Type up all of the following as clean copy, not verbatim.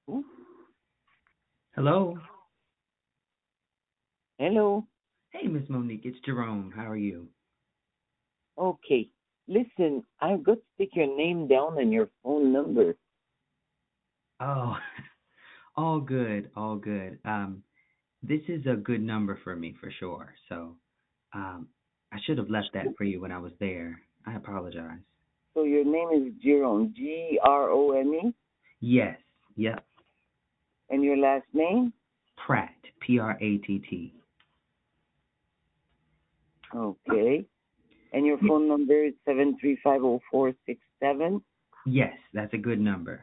Ooh, Hello. hello. Hey, Miss Monique. It's Jerome. How are you? Okay. Listen, I've got to take your name down and your phone number. Oh, all good, all good. This is a good number for me for sure. So, I should have left that for you when I was there. I apologize. So your name is Jerome, Grome, Yes. Yep. and your last name? Pratt. Pratt. Okay. And your Y- phone number is 7350467. Yes, that's a good number.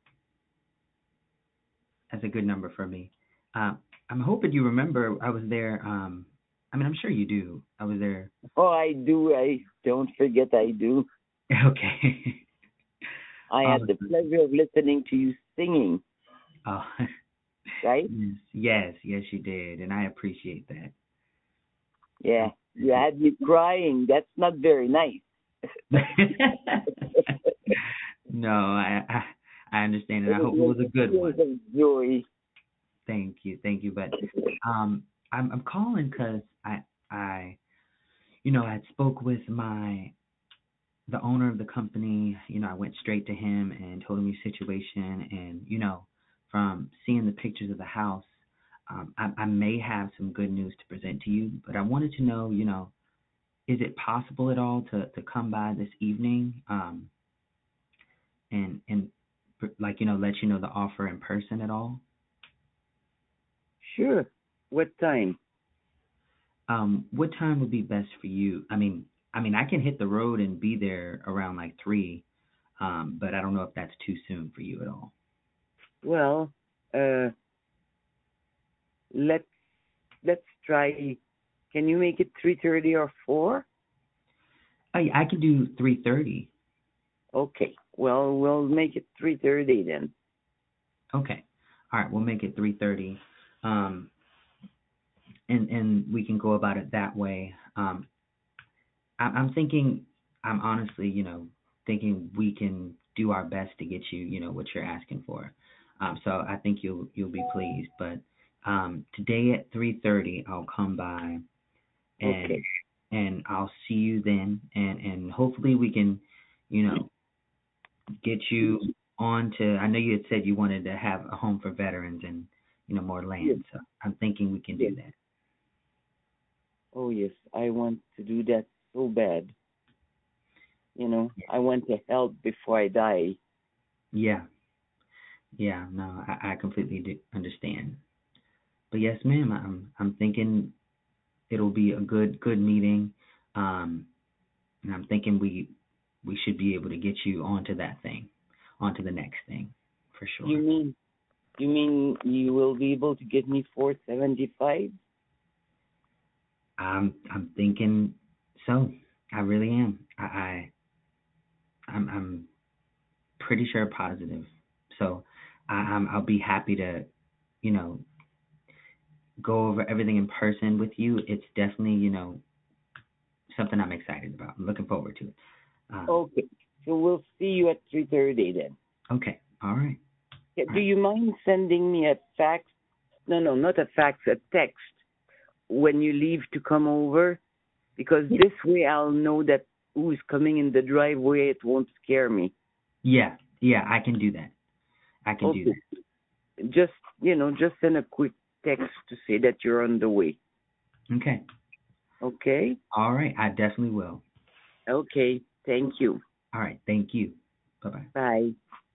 That's a good number for me. Um, I'm hoping you remember I was there. I mean, I'm sure you do. I was there. Oh, I do. I don't forget I do. Okay. I had the Awesome. pleasure of listening to you singing, Oh, right? yes, yes, yes, you did, and I appreciate that. I Yeah. You appreciate had me crying. That's not very nice. No, I understand, and It I hope it was was a good tears one. of joy. Thank you. But um, I'm calling because I had spoke with the owner of the company. I went straight to him and told him your situation, and from seeing the pictures of the house, I may have some good news to present to you. But I wanted to know, is it possible at all to come by this evening, and like let you know the offer in person at all? Sure. What time? What time would be best for you? I mean, I can hit the road and be there around like 3, but I don't know if that's too soon for you at all. Well, uh, let's let's try. Can you make it 3:30 or 4? I can do 3:30. Okay. Well, we'll make it 3:30 then. Okay. All right, we'll make it 3:30. Um, and we can go about it that way. I'm thinking, I'm honestly, thinking we can do our best to get you, what you're asking for. So I think you'll be pleased. But today at 3:30, I'll come by and Okay. I'll see you then, and hopefully we can, you know, get you on to. I know you had said you wanted to have a home for veterans and more Yes. land. So I'm thinking we can Yes. do that. Oh yes. I want to do that so bad. I want to help before I die. Yeah, yeah. No, I completely do understand. But yes, ma'am, I'm thinking it'll be a good meeting. Um, and I'm thinking we should be able to get you onto that thing, onto the next thing, for You sure. mean you mean you will be able to get me 475? I'm thinking so. I really am. I'm pretty sure positive. So I'll be happy to you know go over everything in person with you. It's definitely something I'm excited about. I'm looking forward to it. Um, Okay. So we'll see you at 3:30 then. okay. All right. Yeah, All do right. you mind sending me a fax? No, no, not a fax, a text when you leave to come over, because Yeah. this way I'll know that who's coming in the driveway. It won't scare me. Yeah. Yeah. I can do that. I can do Okay, that. just send a quick text to say that you're on the way. Okay. Okay? All right. I definitely will. Okay, thank you. All right. Thank you. Bye bye. Bye.